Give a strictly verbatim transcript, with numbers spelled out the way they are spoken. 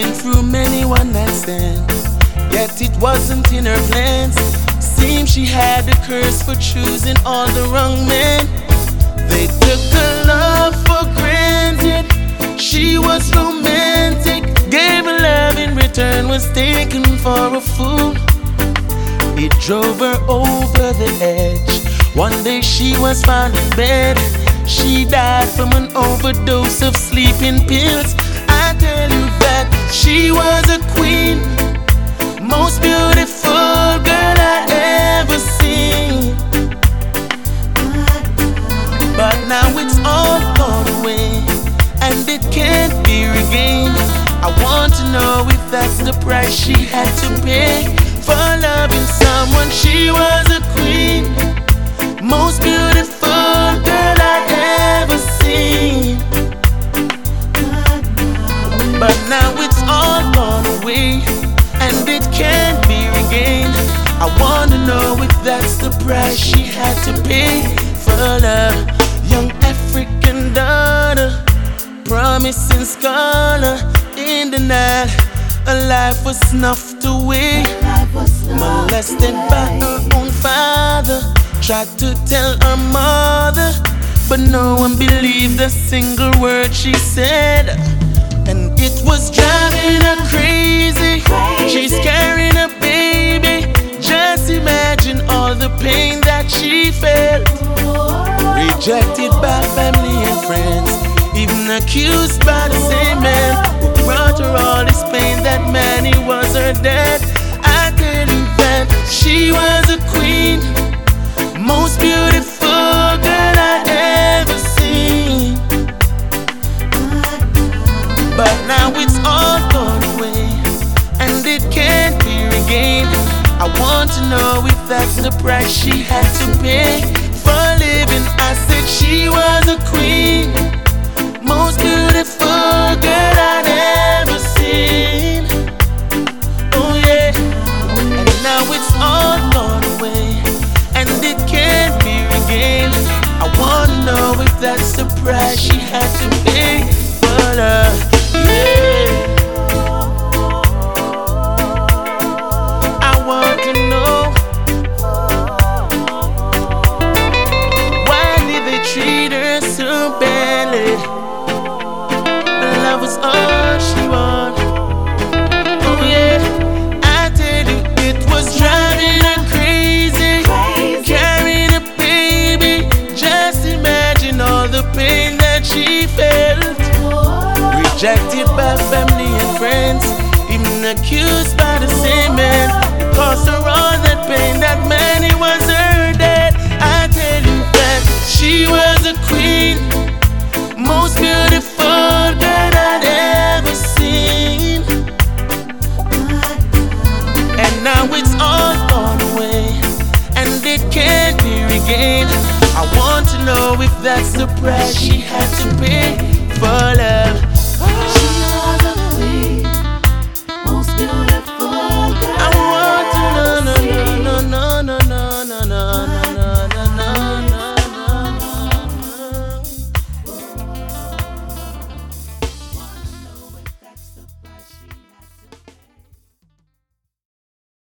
been through many one night stands, yet it wasn't in her plans. Seems she had a curse for choosing all the wrong men. They took her love for granted. She was romantic, gave her love in return, was taken for a fool. It drove her over the edge. One day she was found in bed. She died from an overdose of sleeping pills. I tell you that she was a queen, most beautiful girl I ever seen. But now it's all gone away, and it can't be regained. I want to know if that's the price she had to pay for loving someone. She was a queen, most beautiful girl I ever seen. But now it's all gone away, and it can't be regained. I want to know if that's the price she had to pay for love. Young African daughter, promising scholar in the night, her life was snuffed away. Molested by her own father, tried to tell her mother, but no one believed a single word she said. And it was driving her crazy. She's carrying a baby. Just imagine all the pain that she felt. Rejected by family and friends, even accused by the same man who brought her all this pain. That man, he was her dad. I tell you that she was a queen, most beautiful girl I ever seen. But now it's all gone away, and it can't be regained. I want to know if that's the price she had to pay for living. I said she was a queen, most beautiful girl I'd ever seen. Oh yeah, and now it's all gone away, and it can't be regained. I want to know if that's the price she had to pay for love. Yeah, I want to know, why did they treat her so badly? Love was all she wanted. Oh yeah, I tell you, it was driving her crazy, carrying a baby. Just imagine all the pain that she felt. Rejected by family and friends, even accused by the same man who caused her all that pain. That man, he was her dad. I tell you that she was a queen, most beautiful girl I'd ever seen. And now it's all gone away, and it can't be regained. I want to know if that's the price she had to pay for love.